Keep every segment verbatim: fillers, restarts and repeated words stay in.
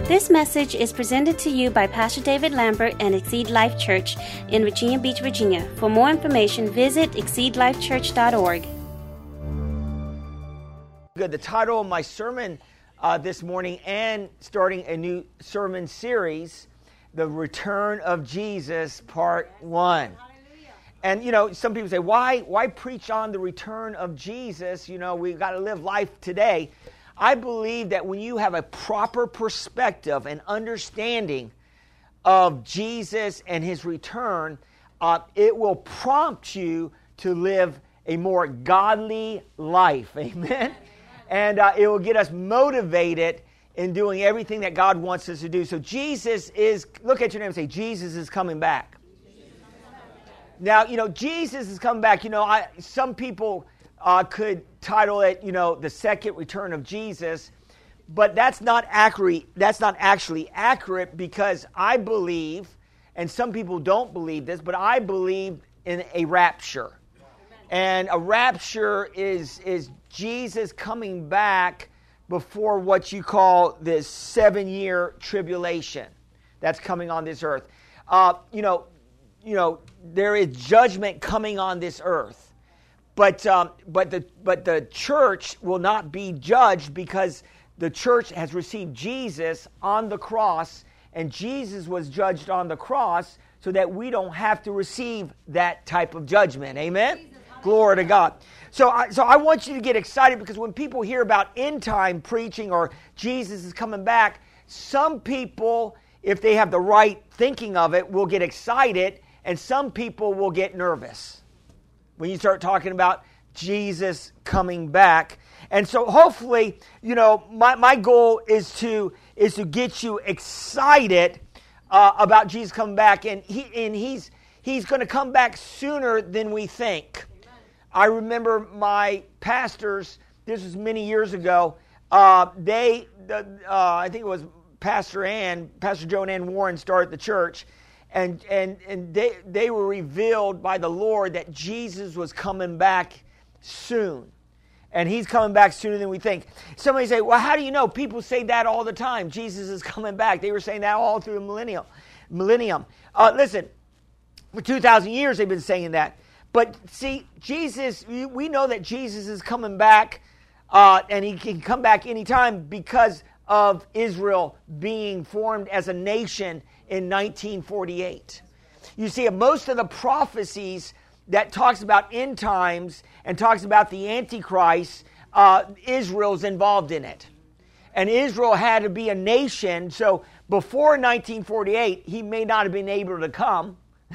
This message is presented to you by Pastor David Lambert and Exceed Life Church in Virginia Beach, Virginia. For more information, visit exceed life church dot org. Good. The title of my sermon uh, this morning, and starting a new sermon series, The Return of Jesus, Part One. And, you know, some people say, why, why preach on the return of Jesus? You know, we've got to live life today. I believe that when you have a proper perspective and understanding of Jesus and his return, uh, it will prompt you to live a more godly life. Amen? And uh, it will get us motivated in doing everything that God wants us to do. So Jesus is, look at your name and say, Jesus is coming back. Now, you know, Jesus is coming back. You know, I, some people uh, could title it, you know, the second return of Jesus, but that's not accurate. That's not actually accurate, because I believe, and some people don't believe this, but I believe in a rapture. And a rapture is is Jesus coming back before what you call this seven-year tribulation that's coming on this earth. Uh, you know, you know, there is judgment coming on this earth. But um, but the but the church will not be judged, because the church has received Jesus on the cross, and Jesus was judged on the cross so that we don't have to receive that type of judgment. Amen? Jesus, glory to God. So I, so I want you to get excited, because when people hear about end time preaching or Jesus is coming back, some people, if they have the right thinking of it, will get excited, and some people will get nervous when you start talking about Jesus coming back. And so hopefully, you know, my, my goal is to is to get you excited uh, about Jesus coming back. And he and he's he's going to come back sooner than we think. Amen. I remember my pastors, this was many years ago, uh, they, uh, I think it was Pastor Ann, Pastor Joan Ann Warren started the church. And and and they they were revealed by the Lord that Jesus was coming back soon. And he's coming back sooner than we think. Somebody say, well, how do you know? People say that all the time. Jesus is coming back. They were saying that all through the millennium. millennium. Uh, listen, for two thousand years they've been saying that. But see, Jesus, we know that Jesus is coming back, uh, and he can come back anytime because of Israel being formed as a nation in nineteen forty-eight. You see, most of the prophecies that talks about end times and talks about the Antichrist, uh, Israel's involved in it. And Israel had to be a nation, so before nineteen forty-eight, he may not have been able to come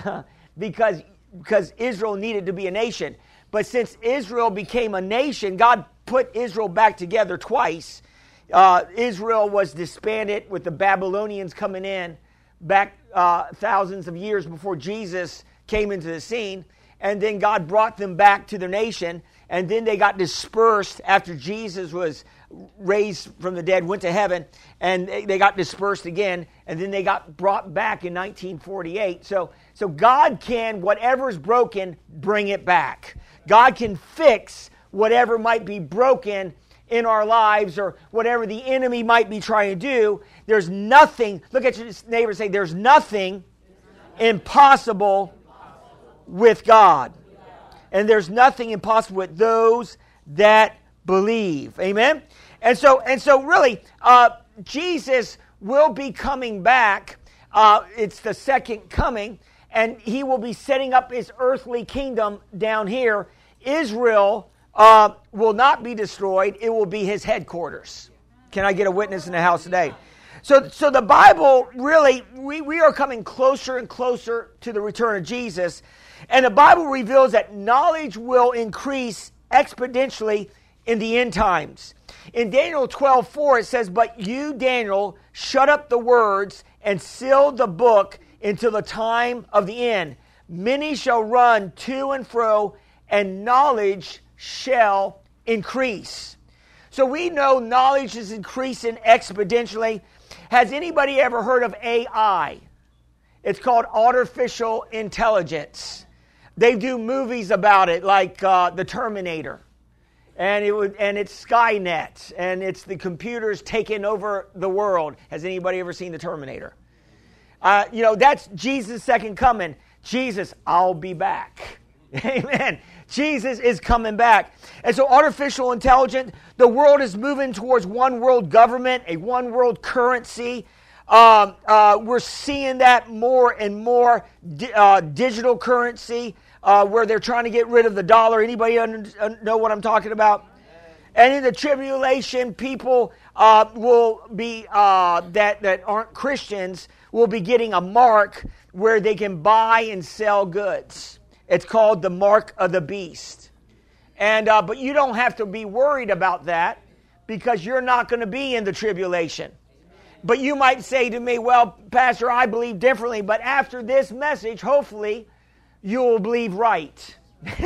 because, because Israel needed to be a nation. But since Israel became a nation, God put Israel back together twice. Uh, Israel was disbanded with the Babylonians coming in back uh, thousands of years before Jesus came into the scene. And then God brought them back to their nation. And then they got dispersed after Jesus was raised from the dead, went to heaven. And they got dispersed again. And then they got brought back in nineteen forty-eight. So, so God can, whatever's broken, bring it back. God can fix whatever might be broken in our lives, or whatever the enemy might be trying to do. There's nothing, look at your neighbor and say, there's nothing impossible with God. And there's nothing impossible with those that believe. Amen? And so, and so really, uh, Jesus will be coming back. Uh, it's the second coming, and he will be setting up his earthly kingdom down here. Israel Uh, will not be destroyed. It will be his headquarters. Can I get a witness in the house today? So, so the Bible really, we, we are coming closer and closer to the return of Jesus. And the Bible reveals that knowledge will increase exponentially in the end times. In Daniel twelve four, it says, but you, Daniel, shut up the words and seal the book until the time of the end. Many shall run to and fro, and knowledge shall increase. So we know knowledge is increasing exponentially. Has anybody ever heard of A I? It's called artificial intelligence. They do movies about it, like uh, The Terminator. And it would, and it's Skynet, and it's the computers taking over the world. Has anybody ever seen the Terminator? Uh, you know, that's Jesus' second coming. Jesus, I'll be back. Amen. Jesus is coming back. And so artificial intelligence, the world is moving towards one world government, a one world currency. Um, uh, we're seeing that more and more, di- uh, digital currency. Uh, where they're trying to get rid of the dollar. Anybody un- un- know what I'm talking about? And in the tribulation, people uh, will be, uh, that, that aren't Christians, will be getting a mark where they can buy and sell goods. It's called the mark of the beast. And uh, but you don't have to be worried about that because you're not going to be in the tribulation. But you might say to me, well, Pastor, I believe differently. But after this message, hopefully, you will believe right.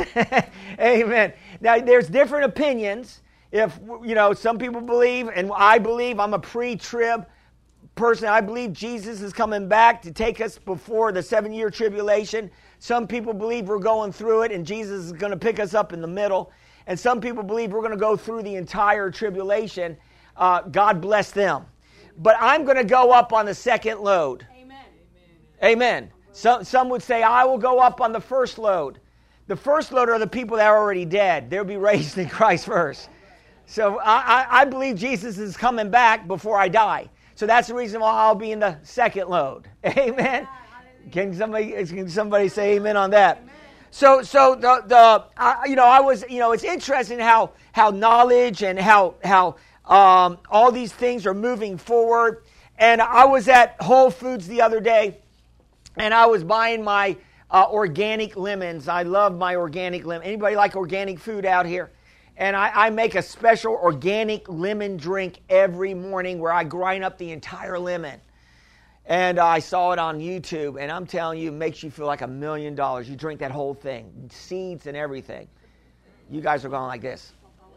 Amen. Now, there's different opinions. If, you know, some people believe, and I believe, I'm a pre-trib person. I believe Jesus is coming back to take us before the seven-year tribulation. Some people believe we're going through it, and Jesus is going to pick us up in the middle. And some people believe we're going to go through the entire tribulation. Uh, God bless them. But I'm going to go up on the second load. Amen. Amen. Some, some would say, I will go up on the first load. The first load are the people that are already dead. They'll be raised in Christ first. So I, I, I believe Jesus is coming back before I die. So that's the reason why I'll be in the second load. Amen. Can somebody can somebody say amen on that? Amen. So so the the I, you know I was you know it's interesting how how knowledge and how how um, all these things are moving forward. And I was at Whole Foods the other day. And I was buying my uh, organic lemons. I love my organic lemon. Anybody like organic food out here? And I, I make a special organic lemon drink every morning where I grind up the entire lemon. And uh, I saw it on YouTube. And I'm telling you, it makes you feel like a million dollars. You drink that whole thing, seeds and everything. You guys are going like this.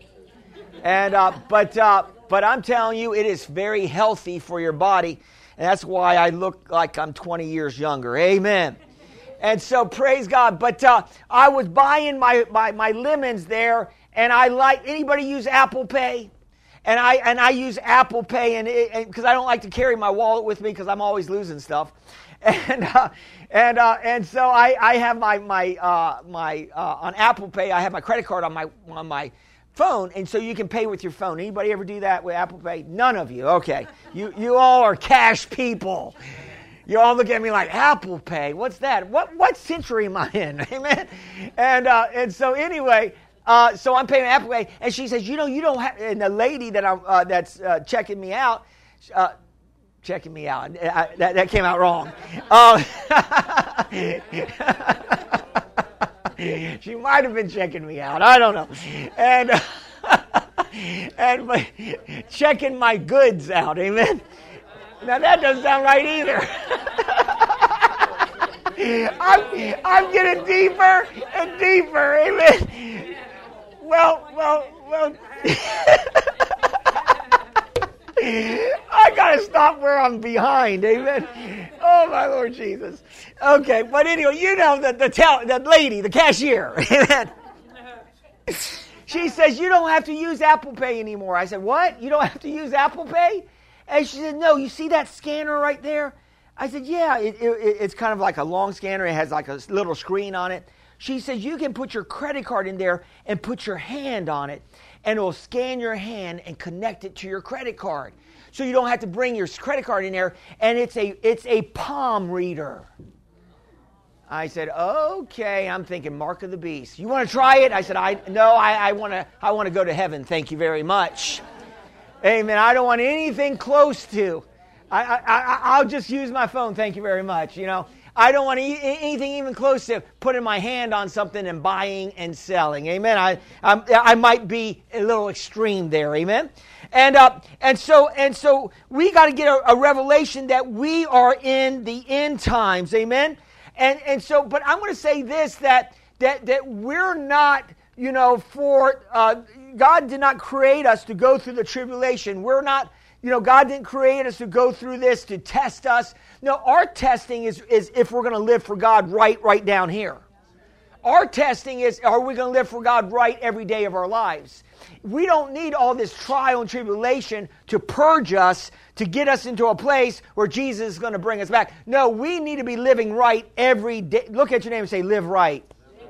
And uh, but uh, but I'm telling you, it is very healthy for your body. And that's why I look like I'm twenty years younger. Amen. And so praise God. But uh, I was buying my, my, my lemons there, and I like, anybody use Apple Pay? And I and I use Apple Pay, and because I don't like to carry my wallet with me because I'm always losing stuff. And uh, and uh, and so I, I have my my uh, my uh, on Apple Pay. I have my credit card on my on my phone, and so you can pay with your phone. Anybody ever do that with Apple Pay? None of you. Okay, you you all are cash people. You all look at me like, Apple Pay, what's that? What what century am I in? Amen. And uh, and so anyway, uh, so I'm paying Apple Pay, and she says, you know, you don't have. And the lady that I'm uh, that's uh, checking me out. Uh, Checking me out. I, that, that came out wrong. Uh, she might have been checking me out. I don't know. And uh, and my, checking my goods out. Amen. Now that doesn't sound right either. I'm I'm getting deeper and deeper. Amen. Well, well, well. I got to stop where I'm behind. Amen. Oh, my Lord Jesus. Okay, but anyway, you know that the tel- that lady, the cashier, amen. She says, you don't have to use Apple Pay anymore. I said, what? You don't have to use Apple Pay? And she said, no, you see that scanner right there? I said, yeah, it, it, it's kind of like a long scanner. It has like a little screen on it. She says, you can put your credit card in there and put your hand on it, and it will scan your hand and connect it to your credit card. So you don't have to bring your credit card in there, and it's a it's a palm reader. I said, okay, I'm thinking mark of the beast. You want to try it? I said, I no, I, I want to I want to go to heaven. Thank you very much. Amen. I don't want anything close to. I, I, I I'll just use my phone. Thank you very much. You know. I don't want anything even close to putting my hand on something and buying and selling. Amen. I I'm, I might be a little extreme there. Amen. And uh, and so and so we got to get a, a revelation that we are in the end times. Amen. And and so, but I'm going to say this, that that that we're not, you know, for uh, God did not create us to go through the tribulation. We're not. You know, God didn't create us to go through this to test us. No, our testing is, is if we're going to live for God right, right down here. Our testing is, are we going to live for God right every day of our lives? We don't need all this trial and tribulation to purge us, to get us into a place where Jesus is going to bring us back. No, we need to be living right every day. Look at your name and say, live right.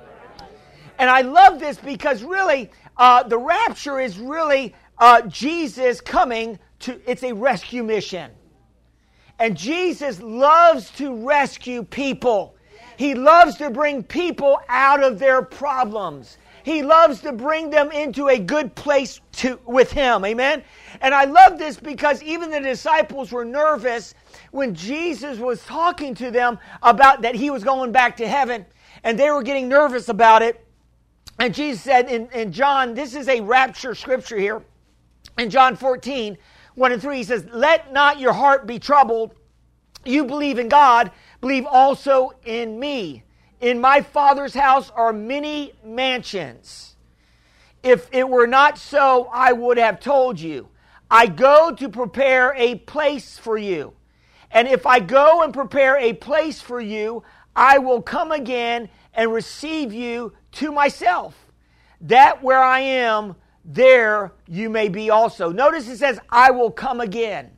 And I love this because really, uh, the rapture is really uh, Jesus coming to, it's a rescue mission. And Jesus loves to rescue people. He loves to bring people out of their problems. He loves to bring them into a good place to, with Him. Amen? And I love this because even the disciples were nervous when Jesus was talking to them about that He was going back to heaven. And they were getting nervous about it. And Jesus said in, in John, this is a rapture scripture here. In John fourteen, one and three, He says, let not your heart be troubled. You believe in God, believe also in me. In my Father's house are many mansions. If it were not so, I would have told you. I go to prepare a place for you. And if I go and prepare a place for you, I will come again and receive you to myself, that where I am, there you may be also. Notice it says, I will come again.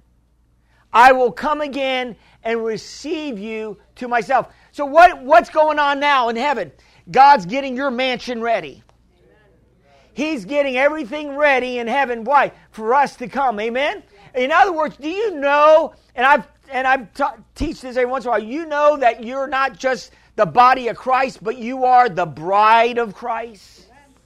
I will come again and receive you to myself. So what, what's going on now in heaven? God's getting your mansion ready. He's getting everything ready in heaven. Why? For us to come. Amen? In other words, do you know, and I've and I ta- teach this every once in a while, you know that you're not just the body of Christ, but you are the bride of Christ.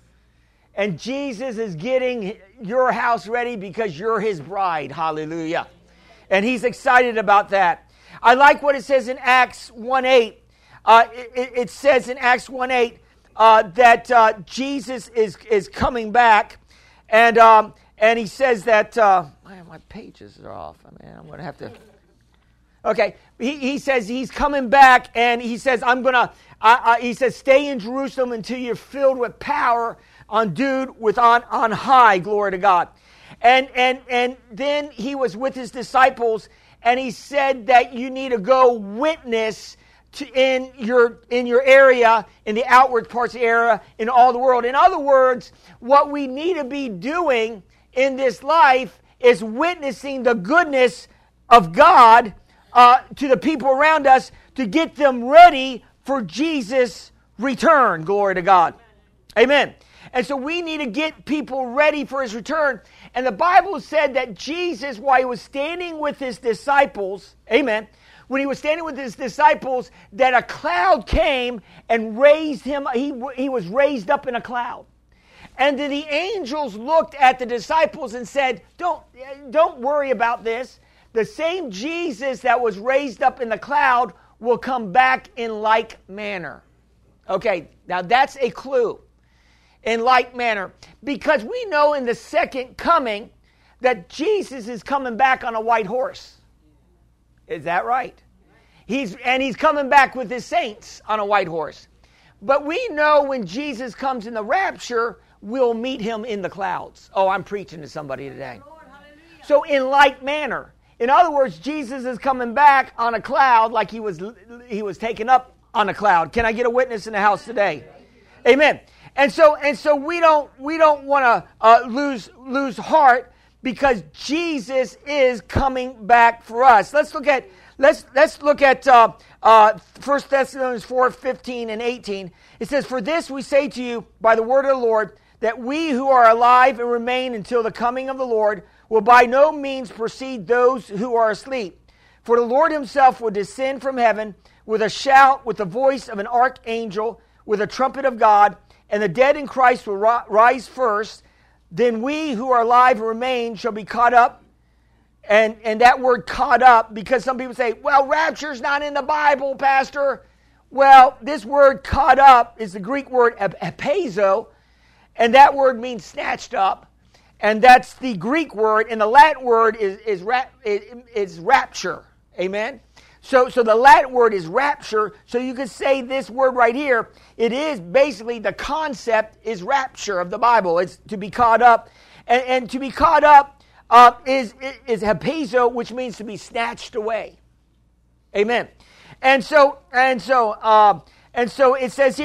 And Jesus is getting your house ready because you're His bride. Hallelujah. And He's excited about that. I like what it says in Acts one eight. Uh, it, it says in Acts one eight uh, that uh, Jesus is, is coming back. And um, and He says that... Uh, man, my pages are off. I mean, I'm going to have to... Okay, he, he says He's coming back, and He says, I'm going to... Uh, uh, he says, stay in Jerusalem until you're filled with power, endued with on, on high, glory to God. And and and then He was with His disciples, and He said that you need to go witness to in your in your area, in the outward parts of the area, in all the world. In other words, what we need to be doing in this life is witnessing the goodness of God uh, to the people around us to get them ready for Jesus' return. Glory to God. Amen. And so we need to get people ready for His return. And the Bible said that Jesus, while He was standing with His disciples, amen, when He was standing with His disciples, that a cloud came and raised Him. He, he was raised up in a cloud. And then the angels looked at the disciples and said, don't, don't worry about this. The same Jesus that was raised up in the cloud will come back in like manner. Okay, now that's a clue. In like manner. Because we know in the second coming that Jesus is coming back on a white horse. Is that right? He's and He's coming back with His saints on a white horse. But we know when Jesus comes in the rapture, we'll meet Him in the clouds. Oh, I'm preaching to somebody today. So in like manner. In other words, Jesus is coming back on a cloud like he was he was taken up on a cloud. Can I get a witness in the house today? Amen. And so and so we don't we don't want to uh, lose lose heart because Jesus is coming back for us. Let's look at let's let's look at uh, uh, First Thessalonians four fifteen and eighteen. It says, "For this we say to you by the word of the Lord, that we who are alive and remain until the coming of the Lord will by no means precede those who are asleep. For the Lord Himself will descend from heaven with a shout, with the voice of an archangel, with a trumpet of God, and the dead in Christ will rise first. Then we who are alive and remain shall be caught up." And, and that word caught up, because some people say, well, rapture's not in the Bible, Pastor. Well, this word caught up is the Greek word epezo, and that word means snatched up. And that's the Greek word, and the Latin word is, is, rap, is rapture. Amen? So, so the Latin word is rapture. So you could say this word right here, it is basically the concept is rapture of the Bible. It's to be caught up. And, and to be caught up uh, is, is hepezo, which means to be snatched away. Amen. And so, and so, uh, and so it says here,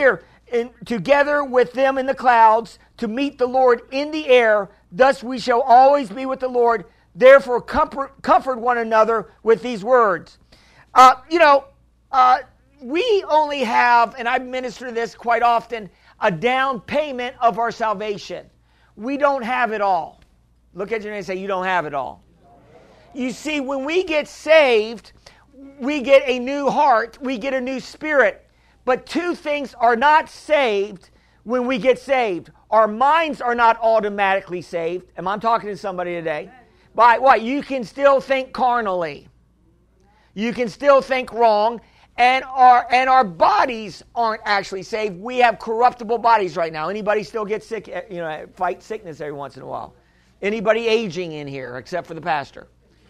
in, together with them in the clouds to meet the Lord in the air. Thus we shall always be with the Lord. Therefore comfort, comfort one another with these words. Uh, you know, uh, we only have, and I minister this quite often, a down payment of our salvation. We don't have it all. Look at your neighbor and say, you don't have it all. You see, when we get saved, we get a new heart, we get a new spirit. But two things are not saved when we get saved. Our minds are not automatically saved. Am I talking to somebody today? By what? You can still think carnally. You can still think wrong. And our and our bodies aren't actually saved. We have corruptible bodies right now. Anybody still get sick, you know, fight sickness every once in a while? Anybody aging in here except for the pastor?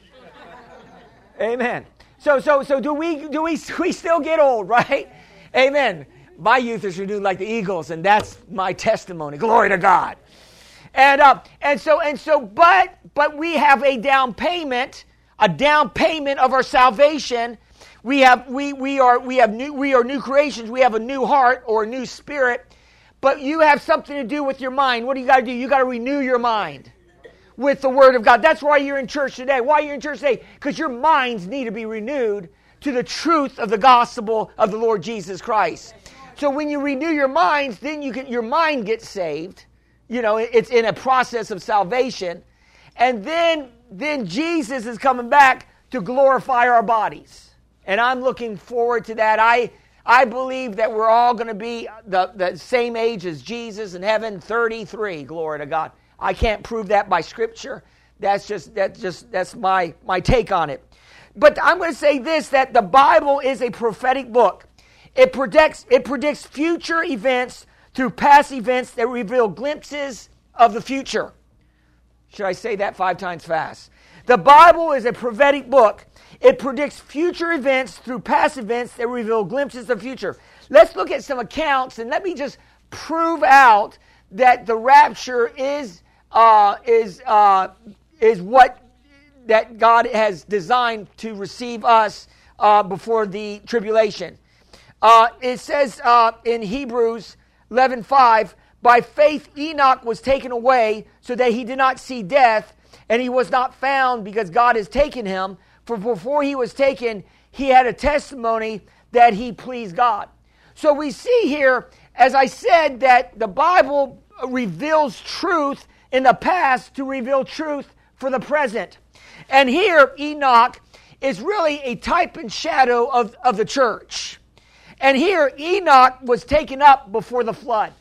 Amen. So so so do we do we we still get old, right? Amen. My youth is renewed like the eagles, and that's my testimony. Glory to God. And uh, and so and so, but but we have a down payment, a down payment of our salvation. We have we we are we have new we are new creations. We have a new heart or a new spirit. But you have something to do with your mind. What do you got to do? You got to renew your mind with the Word of God. That's why you're in church today. Why you're in church today? Because your minds need to be renewed to the truth of the gospel of the Lord Jesus Christ. So when you renew your minds, then you can your mind gets saved. You know, it's in a process of salvation. And then then Jesus is coming back to glorify our bodies. And I'm looking forward to that. I I believe that we're all going to be the, the same age as Jesus in heaven, thirty-three. Glory to God. I can't prove that by Scripture. That's just that's just that's my my take on it. But I'm going to say this: that the Bible is a prophetic book. It predicts it predicts future events through past events that reveal glimpses of the future. Should I say that five times fast? The Bible is a prophetic book. It predicts future events through past events that reveal glimpses of the future. Let's look at some accounts, and let me just prove out that the rapture is uh, is uh, is what that God has designed to receive us uh, before the tribulation. Uh, it says uh, in Hebrews eleven five, by faith Enoch was taken away so that he did not see death, and he was not found because God has taken him. For before he was taken, he had a testimony that he pleased God. So we see here, as I said, that the Bible reveals truth in the past to reveal truth for the present. And here, Enoch is really a type and shadow of, of the church. And here, Enoch was taken up before the flood.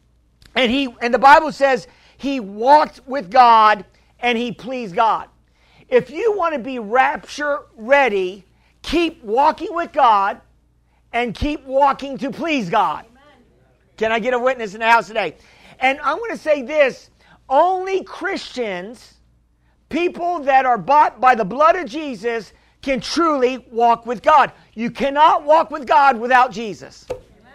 And he and the Bible says he walked with God and he pleased God. If you want to be rapture ready, keep walking with God and keep walking to please God. Amen. Can I get a witness in the house today? And I'm going to say this: only Christians, people that are bought by the blood of Jesus, can truly walk with God. You cannot walk with God without Jesus.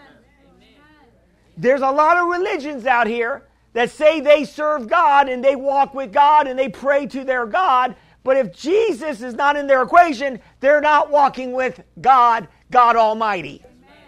Amen. There's a lot of religions out here that say they serve God and they walk with God and they pray to their God. But if Jesus is not in their equation, they're not walking with God, God Almighty.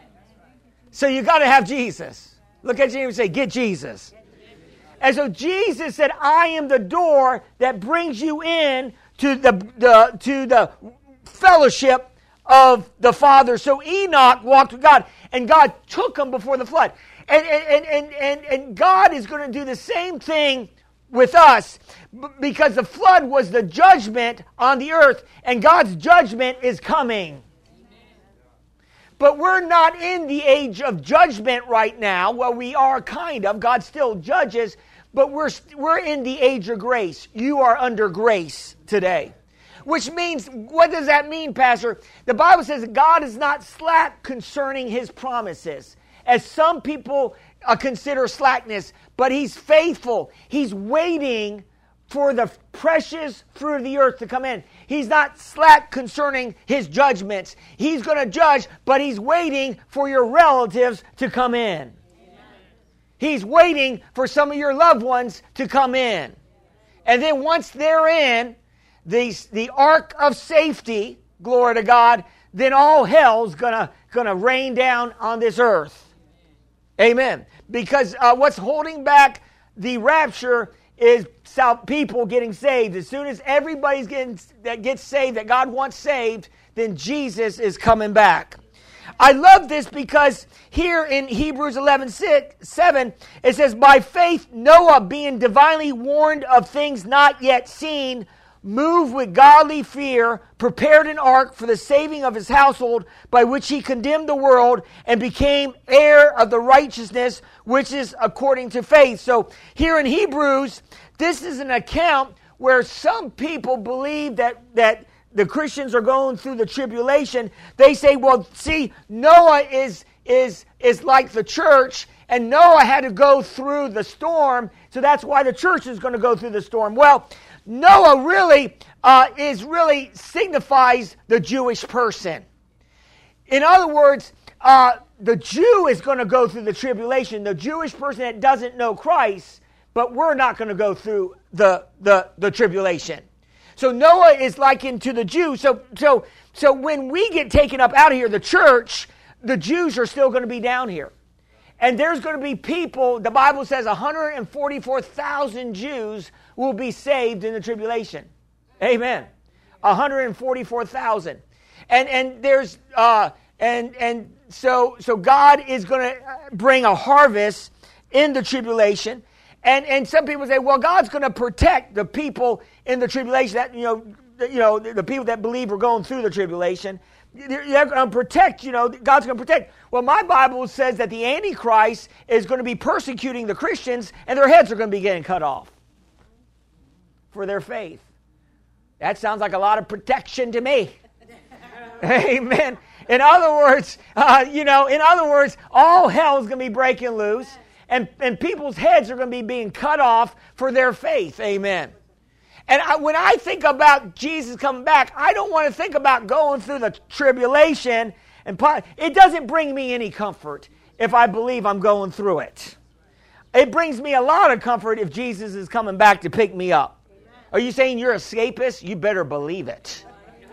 So you got to have Jesus. Look at you and say, get Jesus. And so Jesus said, I am the door that brings you in to the, the, to the fellowship of the Father. So Enoch walked with God, and God took him before the flood. And, and, and, and, and God is going to do the same thing with us, because the flood was the judgment on the earth, and God's judgment is coming. Amen. But we're not in the age of judgment right now. Well, we are kind of. God still judges, but we're we're in the age of grace. You are under grace today. Which means, what does that mean, Pastor? The Bible says God is not slack concerning His promises, as some people uh, consider slackness, but He's faithful. He's waiting for the precious fruit of the earth to come in. He's not slack concerning His judgments. He's going to judge, but He's waiting for your relatives to come in. Amen. He's waiting for some of your loved ones to come in. And then once they're in, the, the ark of safety, glory to God, then all hell's going to going to rain down on this earth. Amen. Because uh, what's holding back the rapture is people getting saved. As soon as everybody's getting that gets saved, that God wants saved, then Jesus is coming back. I love this because here in Hebrews eleven seven, it says, by faith Noah, being divinely warned of things not yet seen, moved with godly fear, prepared an ark for the saving of his household, by which he condemned the world and became heir of the righteousness which is according to faith. So here in Hebrews, this is an account where some people believe that, that the Christians are going through the tribulation. They say, well, see, Noah is, is, is like the church, and Noah had to go through the storm, so that's why the church is going to go through the storm. Well, Noah really uh, is really signifies the Jewish person. In other words, uh, the Jew is going to go through the tribulation. The Jewish person that doesn't know Christ, but we're not going to go through the, the, the tribulation. So Noah is likened to the Jew. So, so, so when we get taken up out of here, the church, the Jews are still going to be down here. And there's going to be people, the Bible says one hundred forty-four thousand Jews will be saved in the tribulation. Amen. one hundred forty-four thousand. And and there's uh and and so so God is going to bring a harvest in the tribulation. And and some people say, well, God's going to protect the people in the tribulation, that you know you know the people that believe are going through the tribulation. They're going to protect, you know, God's going to protect. Well, my Bible says that the Antichrist is going to be persecuting the Christians, and their heads are going to be getting cut off for their faith. That sounds like a lot of protection to me. Amen. In other words, uh, you know, in other words, all hell is going to be breaking loose, and, and people's heads are going to be being cut off for their faith. Amen. And I, when I think about Jesus coming back, I don't want to think about going through the tribulation. And it doesn't bring me any comfort if I believe I'm going through it. It brings me a lot of comfort if Jesus is coming back to pick me up. Are you saying you're escapist? You better believe it.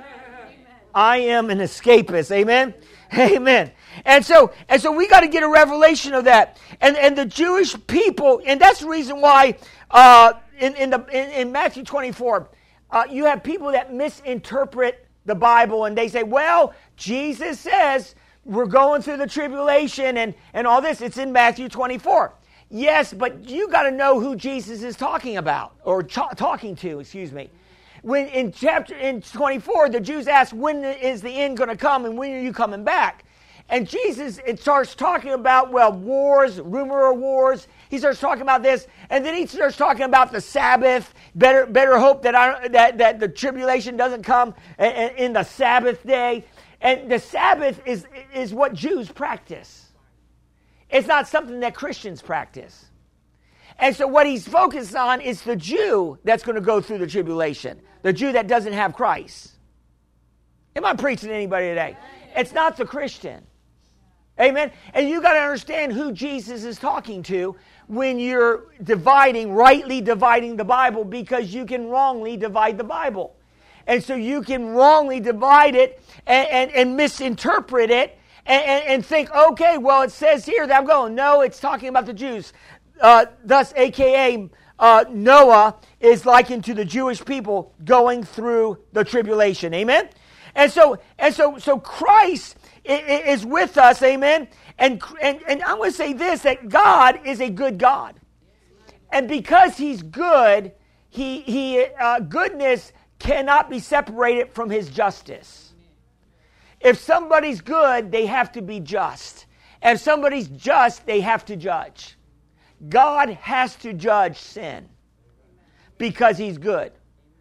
I am an escapist. Amen? Amen. And so, and so we got to get a revelation of that. And, and the Jewish people, and that's the reason why... Uh, In, in, the, in, in Matthew twenty-four, uh, you have people that misinterpret the Bible, and they say, well, Jesus says we're going through the tribulation and, and all this. It's in Matthew twenty-four. Yes, but you got to know who Jesus is talking about, or ch- talking to, excuse me. When in chapter in twenty-four, the Jews ask, when is the end going to come, and when are you coming back? And Jesus, it starts talking about, well, wars, rumor of wars. He starts talking about this, and then he starts talking about the Sabbath. Better, better hope that I that that the tribulation doesn't come in, in the Sabbath day. And the Sabbath is is what Jews practice. It's not something that Christians practice. And so what he's focused on is the Jew that's going to go through the tribulation, the Jew that doesn't have Christ. Am I preaching to anybody today? It's not the Christian. Amen. And you got to understand who Jesus is talking to when you're dividing, rightly dividing the Bible, because you can wrongly divide the Bible. And so you can wrongly divide it and, and, and misinterpret it and, and, and think, okay, well, it says here that I'm going. No, it's talking about the Jews. Uh, thus, a k a. Uh, Noah is likened to the Jewish people going through the tribulation. Amen. And so, and so, so Christ is with us, amen. And and and I'm going to say this: that God is a good God, and because He's good, He He uh, goodness cannot be separated from His justice. If somebody's good, they have to be just. If somebody's just, they have to judge. God has to judge sin because He's good.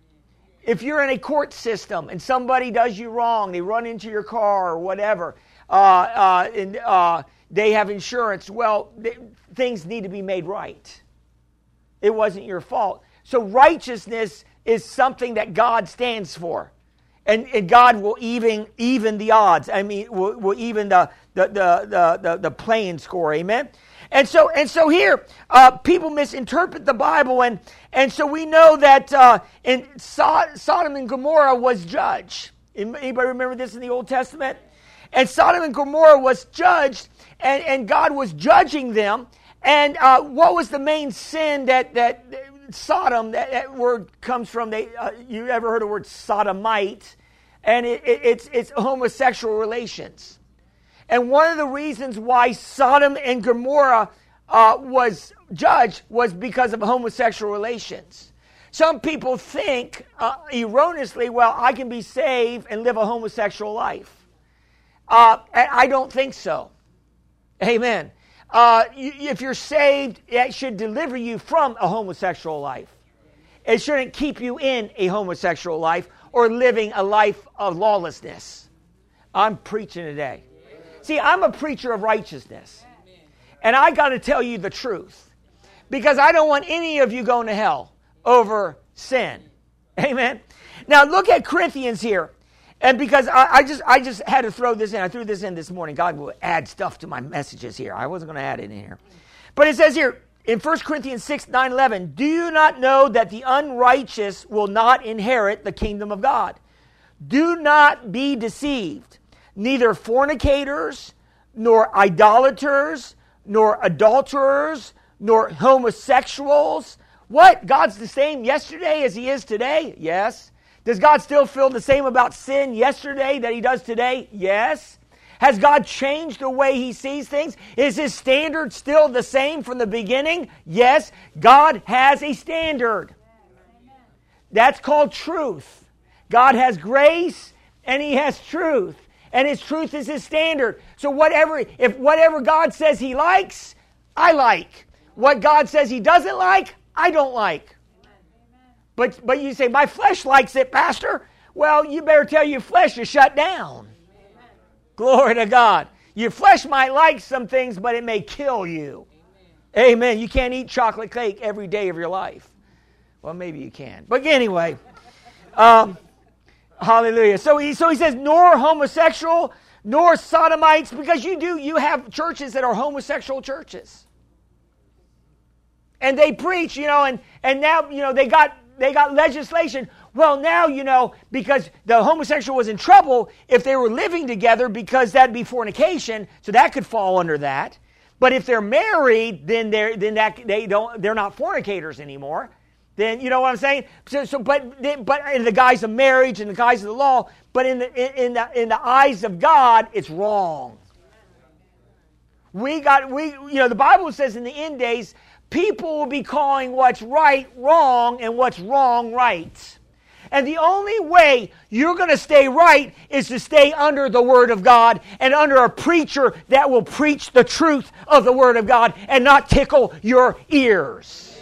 If you're in a court system and somebody does you wrong, they run into your car or whatever, uh, uh, and uh, they have insurance, well, th- things need to be made right. It wasn't your fault. So righteousness is something that God stands for. And, and God will even even the odds. I mean, will, will even the the, the, the, the playing score. Amen? And so and so here, uh, people misinterpret the Bible, and and so we know that uh, in so- Sodom and Gomorrah was judged. Anybody remember this in the Old Testament? And Sodom and Gomorrah was judged, and, and God was judging them. And uh, what was the main sin that, that Sodom, that, that word comes from? They, uh, you ever heard the word sodomite? And it, it, it's, it's homosexual relations. And one of the reasons why Sodom and Gomorrah uh, was judged was because of homosexual relations. Some people think uh, erroneously, well, I can be saved and live a homosexual life. Uh, and I don't think so. Amen. Uh, you, if you're saved, it should deliver you from a homosexual life. It shouldn't keep you in a homosexual life or living a life of lawlessness. I'm preaching today. See, I'm a preacher of righteousness. And I got to tell you the truth. Because I don't want any of you going to hell over sin. Amen. Now look at Corinthians here. And because I, I just I just had to throw this in. I threw this in this morning. God will add stuff to my messages here. I wasn't going to add it in here. But it says here in First Corinthians six, nine, eleven, do you not know that the unrighteous will not inherit the kingdom of God? Do not be deceived. Neither fornicators, nor idolaters, nor adulterers, nor homosexuals. What? God's the same yesterday as he is today? Yes. Does God still feel the same about sin yesterday that he does today? Yes. Has God changed the way he sees things? Is his standard still the same from the beginning? Yes. God has a standard. That's called truth. God has grace and he has truth. And his truth is his standard. So whatever, if whatever God says he likes, I like. What God says he doesn't like, I don't like. But but you say, my flesh likes it, Pastor. Well, you better tell your flesh to shut down. Amen. Glory to God. Your flesh might like some things, but it may kill you. Amen. Amen. You can't eat chocolate cake every day of your life. Well, maybe you can. But anyway, um, hallelujah. So he, so he says, nor homosexual, nor sodomites, because you do, you have churches that are homosexual churches. And they preach, you know, and, and now, you know, they got... They got legislation. Well, now, you know, because the homosexual was in trouble if they were living together because that'd be fornication, so that could fall under that. But if they're married, then they're then that they don't they're not fornicators anymore. Then you know what I'm saying? So, so but but in the guise of marriage and the guise of the law, but in the in, in the in the eyes of God, it's wrong. We got we you know the Bible says in the end days, people will be calling what's right wrong and what's wrong right. And the only way you're going to stay right is to stay under the Word of God and under a preacher that will preach the truth of the Word of God and not tickle your ears.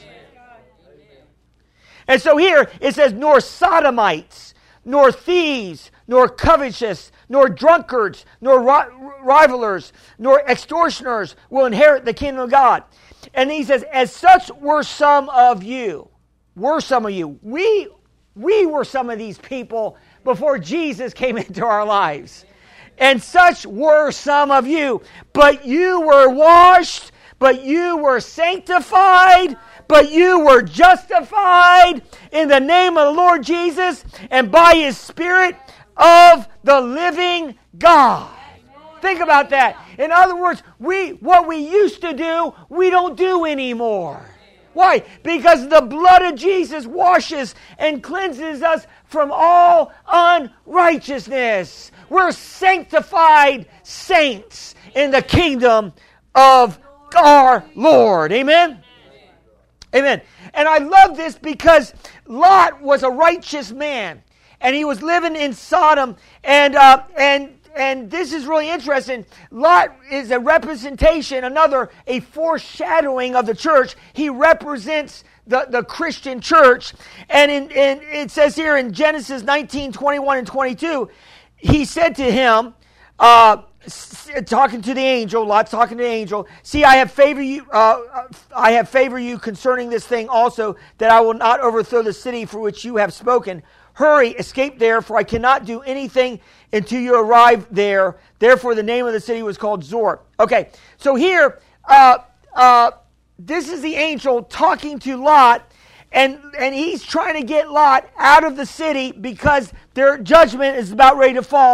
And so here it says, nor sodomites, nor thieves, nor covetous, nor drunkards, nor rivalers, nor extortioners will inherit the kingdom of God. And he says, as such were some of you. Were some of you. We, we were some of these people before Jesus came into our lives. And such were some of you. But you were washed, but you were sanctified, but you were justified in the name of the Lord Jesus and by his Spirit of the living God. Think about that. In other words, we what we used to do, we don't do anymore. Why? Because the blood of Jesus washes and cleanses us from all unrighteousness. We're sanctified saints in the kingdom of our Lord. Amen? Amen. And I love this because Lot was a righteous man. And he was living in Sodom. And uh, and And this is really interesting. Lot is a representation, another, a foreshadowing of the church. He represents the, the Christian church. And in, in, it says here in Genesis nineteen, twenty-one and twenty-two, he said to him, uh, talking to the angel, Lot's talking to the angel, see, I have favor you, uh, I have favor you concerning this thing also, that I will not overthrow the city for which you have spoken. Hurry, escape there, for I cannot do anything until you arrive there. Therefore, the name of the city was called Zor. Okay, so here, uh, uh, this is the angel talking to Lot, and, and he's trying to get Lot out of the city because their judgment is about ready to fall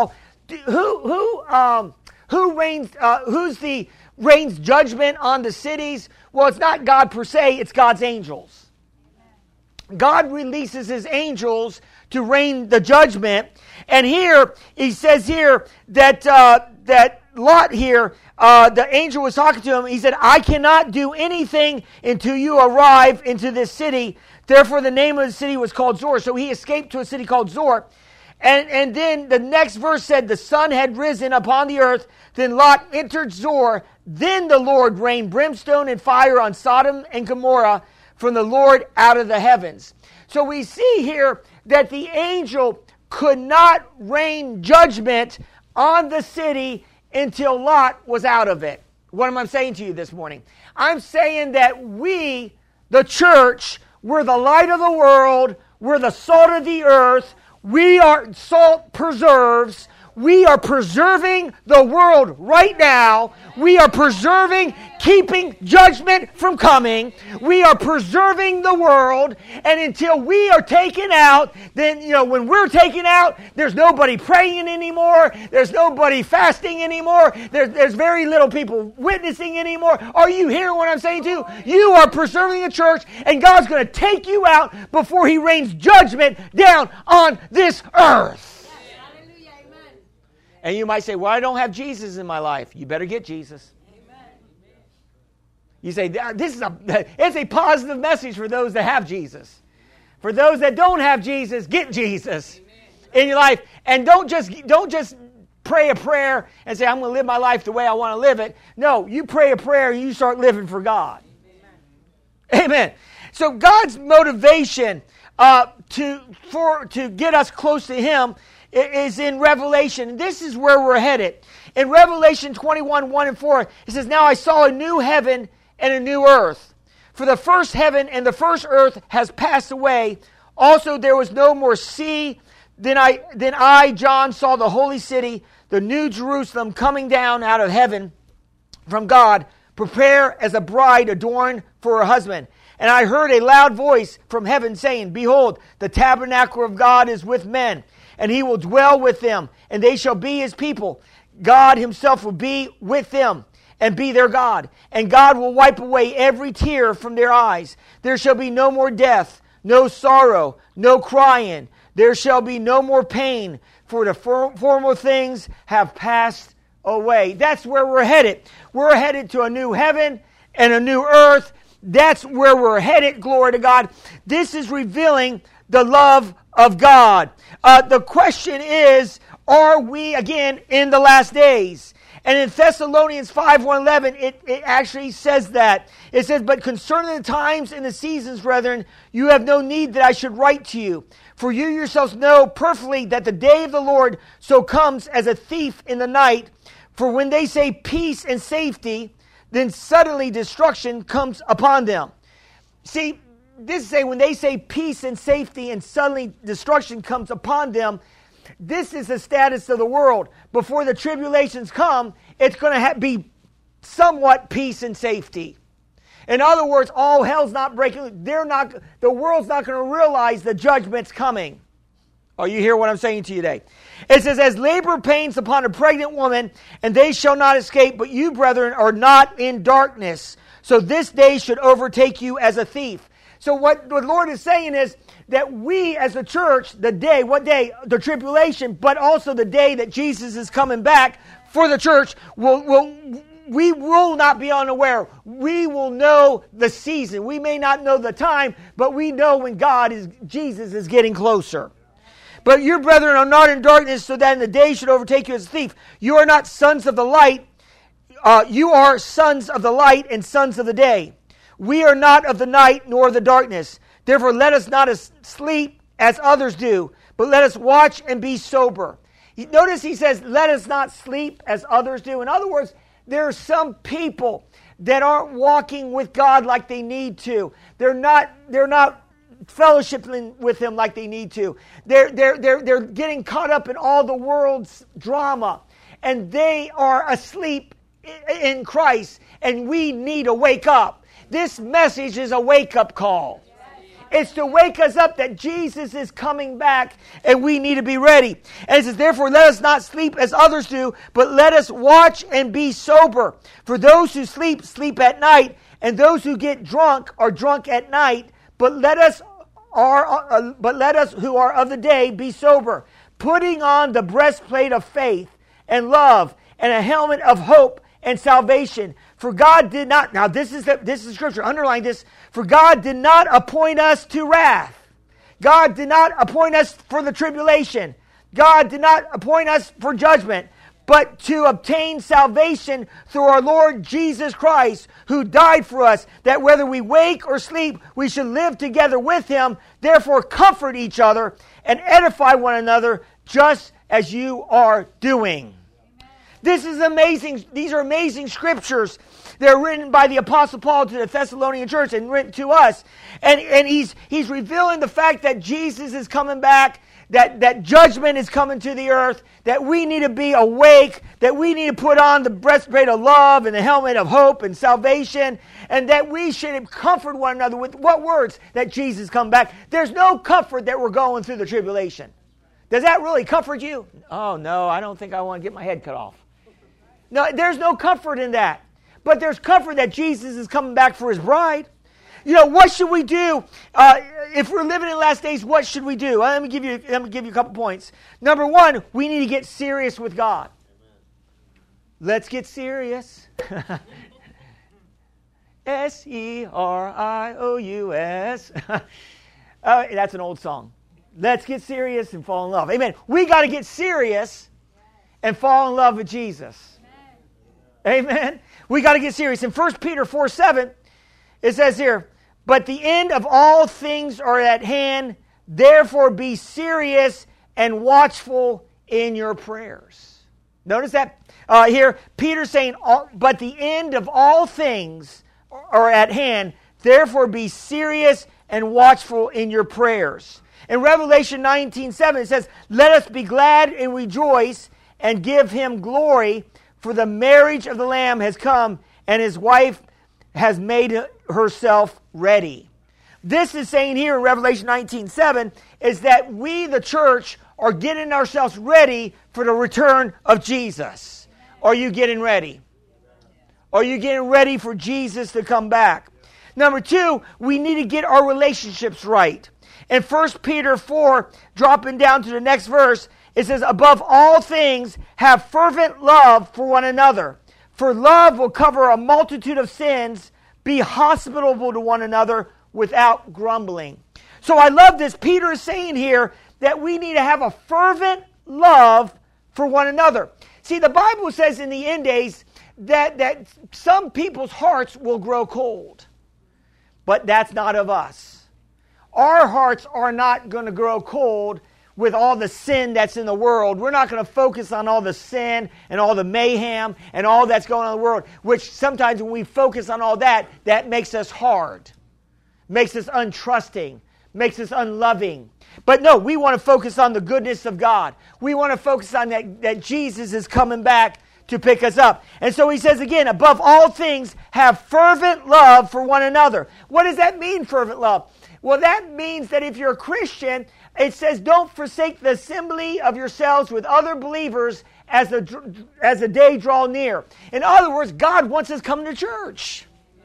who who um who reigns? Uh, who's the rains judgment on the cities? Well, it's not God per se. It's God's angels. God releases his angels to rain the judgment. And here, he says here that uh, that Lot here, uh, the angel was talking to him. He said, I cannot do anything until you arrive into this city. Therefore, the name of the city was called Zor. So he escaped to a city called Zor. And, and then the next verse said, the sun had risen upon the earth. Then Lot entered Zor. Then the Lord rained brimstone and fire on Sodom and Gomorrah from the Lord out of the heavens. So we see here that the angel could not rain judgment on the city until Lot was out of it. What am I saying to you this morning? I'm saying that we, the church, we're the light of the world, we're the salt of the earth, we are salt preserves. We are preserving the world right now. We are preserving, keeping judgment from coming. We are preserving the world. And until we are taken out, then, you know, when we're taken out, there's nobody praying anymore. There's nobody fasting anymore. There's, there's very little people witnessing anymore. Are you hearing what I'm saying to you? You are preserving the church, and God's going to take you out before he rains judgment down on this earth. And you might say, well, I don't have Jesus in my life. You better get Jesus. Amen. You say, this is a, it's a positive message for those that have Jesus. For those that don't have Jesus, get Jesus. Amen. In your life. And don't just, don't just pray a prayer and say, I'm going to live my life the way I want to live it. No, you pray a prayer and you start living for God. Amen. Amen. So God's motivation uh, to, for, to get us close to him is in Revelation. And this is where we're headed. In Revelation twenty-one, one and four, it says, now I saw a new heaven and a new earth. For the first heaven and the first earth has passed away. Also there was no more sea. Then I, then I, John, saw the holy city, the new Jerusalem, coming down out of heaven from God, prepare as a bride adorned for her husband. And I heard a loud voice from heaven saying, behold, the tabernacle of God is with men, and he will dwell with them, and they shall be his people. God himself will be with them and be their God. And God will wipe away every tear from their eyes. There shall be no more death, no sorrow, no crying. There shall be no more pain, for the for- former things have passed away. That's where we're headed. We're headed to a new heaven and a new earth. That's where we're headed, glory to God. This is revealing the love of God. Uh, the question is, are we, again, in the last days? And in Thessalonians five, one, eleven, it, it actually says that. It says, but concerning the times and the seasons, brethren, you have no need that I should write to you. For you yourselves know perfectly that the day of the Lord so comes as a thief in the night. For when they say peace and safety, then suddenly destruction comes upon them. See, this is saying when they say peace and safety and suddenly destruction comes upon them, this is the status of the world. Before the tribulations come, it's going to ha- be somewhat peace and safety. In other words, all hell's not breaking. They're not. The world's not going to realize the judgment's coming. Oh, you hear what I'm saying to you today? It says, as labor pains upon a pregnant woman, and they shall not escape, but you, brethren, are not in darkness. So this day should overtake you as a thief. So what the Lord is saying is that we as a church, the day, what day? The tribulation, but also the day that Jesus is coming back for the church, will, will, we will not be unaware. We will know the season. We may not know the time, but we know when God is, Jesus is getting closer. But your brethren are not in darkness, so that in the day should overtake you as a thief. You are not sons of the light. Uh, you are sons of the light and sons of the day. We are not of the night nor of the darkness. Therefore let us not sleep as others do, but let us watch and be sober. Notice he says, let us not sleep as others do. In other words, there are some people that aren't walking with God like they need to. They're not, they're not fellowshipping with him like they need to. They're, they're, they're, they're getting caught up in all the world's drama. And they are asleep in Christ. And we need to wake up. This message is a wake-up call. It's to wake us up that Jesus is coming back and we need to be ready. And it says, therefore, let us not sleep as others do, but let us watch and be sober. For those who sleep, sleep at night, and those who get drunk are drunk at night. But let us are, uh, but let us who are of the day be sober, putting on the breastplate of faith and love, and a helmet of hope and salvation. For God did not, now this is the, this is scripture, underline this, for God did not appoint us to wrath. God did not appoint us for the tribulation. God did not appoint us for judgment, but to obtain salvation through our Lord Jesus Christ, who died for us, that whether we wake or sleep, we should live together with him. Therefore comfort each other and edify one another, just as you are doing. This is amazing. These are amazing scriptures. They're written by the Apostle Paul to the Thessalonian church and written to us. And, and he's, he's revealing the fact that Jesus is coming back, that, that judgment is coming to the earth, that we need to be awake, that we need to put on the breastplate of love and the helmet of hope and salvation, and that we should comfort one another with what words? That Jesus come back. There's no comfort that we're going through the tribulation. Does that really comfort you? Oh, no, I don't think I want to get my head cut off. No, there's no comfort in that. But there's comfort that Jesus is coming back for his bride. You know, what should we do? Uh, if we're living in the last days, what should we do? Let me give you, let me give you a couple points. Number one, we need to get serious with God. Let's get serious. S E R I O U S. uh, that's an old song. Let's get serious and fall in love. Amen. We got to get serious and fall in love with Jesus. Amen. We got to get serious. In First Peter four seven, it says here, but the end of all things are at hand, therefore be serious and watchful in your prayers. Notice that uh, here, Peter's saying, but the end of all things are at hand, therefore be serious and watchful in your prayers. In Revelation nineteen seven, it says, let us be glad and rejoice and give him glory, for the marriage of the Lamb has come, and his wife has made herself ready. This is saying here in Revelation nineteen seven is that we, the church, are getting ourselves ready for the return of Jesus. Are you getting ready? Are you getting ready for Jesus to come back? Number two, we need to get our relationships right. In First Peter four, dropping down to the next verse, it says, above all things, have fervent love for one another. For love will cover a multitude of sins. Be hospitable to one another without grumbling. So I love this. Peter is saying here that we need to have a fervent love for one another. See, the Bible says in the end days that, that some people's hearts will grow cold. But that's not of us. Our hearts are not going to grow cold with all the sin that's in the world. We're not going to focus on all the sin and all the mayhem and all that's going on in the world, which sometimes when we focus on all that, that makes us hard, makes us untrusting, makes us unloving. But no, we want to focus on the goodness of God. We want to focus on that, that Jesus is coming back to pick us up. And so he says again, above all things, have fervent love for one another. What does that mean, fervent love? Well, that means that if you're a Christian, it says, don't forsake the assembly of yourselves with other believers as the, as the day draw near. In other words, God wants us coming to church.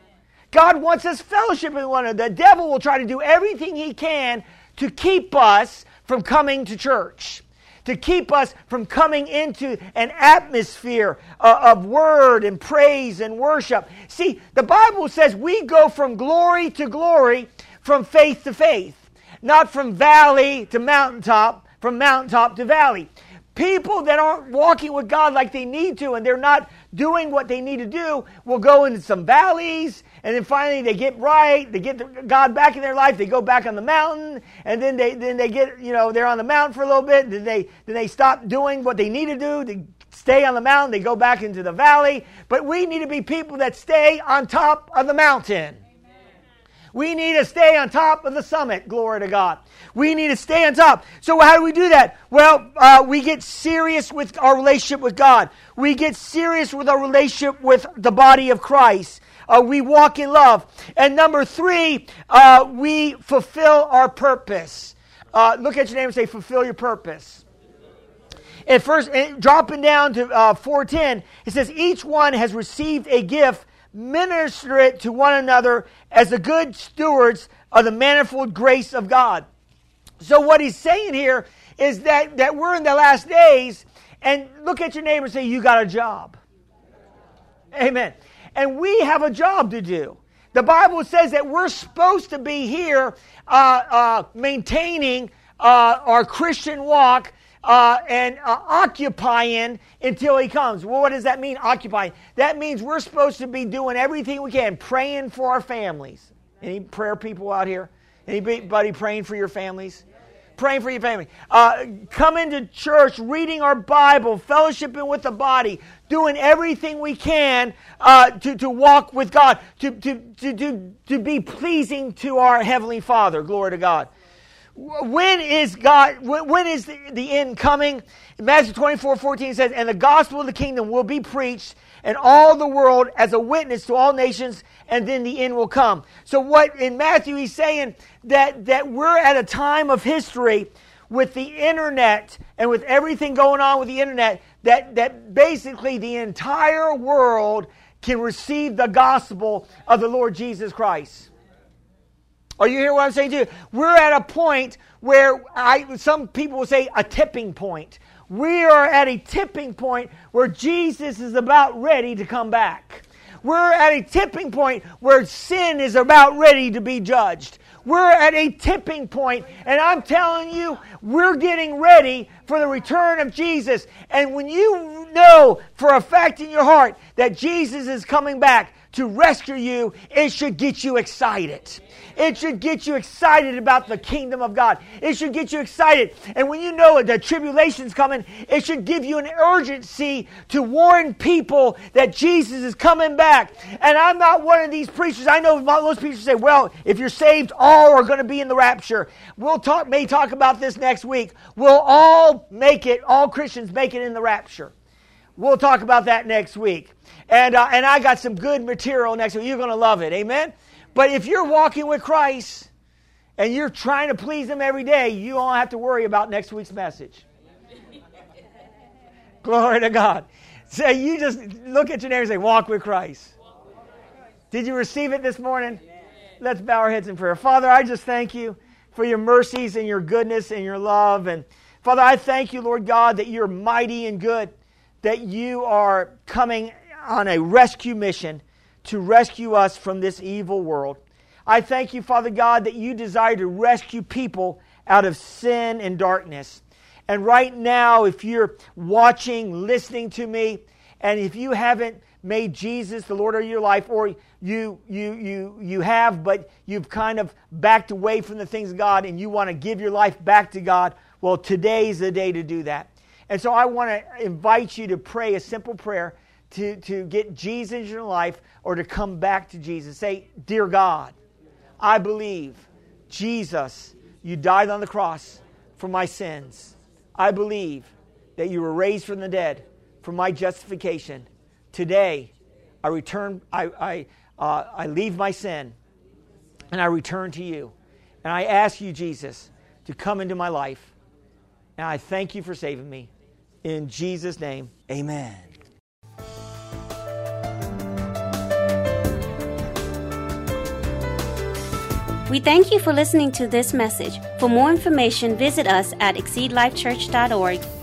God wants us fellowshiping with one another. The devil will try to do everything he can to keep us from coming to church, to keep us from coming into an atmosphere uh, of word and praise and worship. See, the Bible says we go from glory to glory, from faith to faith. Not from valley to mountaintop, from mountaintop to valley. People that aren't walking with God like they need to and they're not doing what they need to do will go into some valleys, and then finally they get right, they get God back in their life, they go back on the mountain, and then they then they get, you know, they're on the mountain for a little bit, then they then they stop doing what they need to do, they stay on the mountain, they go back into the valley. But we need to be people that stay on top of the mountain. We need to stay on top of the summit. Glory to God. We need to stay on top. So how do we do that? Well, uh, we get serious with our relationship with God. We get serious with our relationship with the body of Christ. Uh, we walk in love. And number three, uh, we fulfill our purpose. Uh, look at your name and say, fulfill your purpose. At first, dropping down to uh, four ten, it says, each one has received a gift, minister it to one another as the good stewards of the manifold grace of God. So what he's saying here is that, that we're in the last days, and look at your neighbor and say, you got a job. Amen. And we have a job to do. The Bible says that we're supposed to be here uh, uh, maintaining uh, our Christian walk uh, and uh, occupying until he comes. Well, what does that mean, occupying? That means we're supposed to be doing everything we can, praying for our families. Any prayer people out here? Anybody praying for your families? Praying for your family. Uh, coming to church, reading our Bible, fellowshipping with the body, doing everything we can uh, to, to walk with God, to, to, to, to, to be pleasing to our Heavenly Father. Glory to God. When is God, when is the, the end coming? Matthew twenty-four fourteen says, and the gospel of the kingdom will be preached in all the world as a witness to all nations, and then the end will come. So what in Matthew he's saying that, that we're at a time of history with the internet and with everything going on with the internet that, that basically the entire world can receive the gospel of the Lord Jesus Christ. Are you hearing what I'm saying to you? We're at a point where I, some people will say a tipping point. We are at a tipping point where Jesus is about ready to come back. We're at a tipping point where sin is about ready to be judged. We're at a tipping point, and I'm telling you, we're getting ready for the return of Jesus. And when you know for a fact in your heart that Jesus is coming back to rescue you, it should get you excited. It should get you excited about the kingdom of God. It should get you excited. And when you know the tribulation's coming, it should give you an urgency to warn people that Jesus is coming back. And I'm not one of these preachers. I know most preachers say, well, if you're saved, all are going to be in the rapture. We'll talk, may talk about this next week. We'll all make it, all Christians make it in the rapture. We'll talk about that next week. And uh, and I got some good material next week. You're going to love it. Amen? But if you're walking with Christ and you're trying to please Him every day, you don't have to worry about next week's message. Glory to God. So you just look at your neighbor and say, walk with Christ. Did you receive it this morning? Let's bow our heads in prayer. Father, I just thank you for your mercies and your goodness and your love. And Father, I thank you, Lord God, that you're mighty and good, that you are coming on a rescue mission to rescue us from this evil world. I thank you, Father God, that you desire to rescue people out of sin and darkness. And right now, if you're watching, listening to me, and if you haven't made Jesus the Lord of your life, or you you you you have, but you've kind of backed away from the things of God and you want to give your life back to God, well, today's the day to do that. And so I want to invite you to pray a simple prayer to, to get Jesus in your life or to come back to Jesus. Say, dear God, I believe, Jesus, you died on the cross for my sins. I believe that you were raised from the dead for my justification. Today, I return, I, I, uh, I leave my sin and I return to you. And I ask you, Jesus, to come into my life. And I thank you for saving me. In Jesus' name, amen. We thank you for listening to this message. For more information, visit us at exceed life church dot org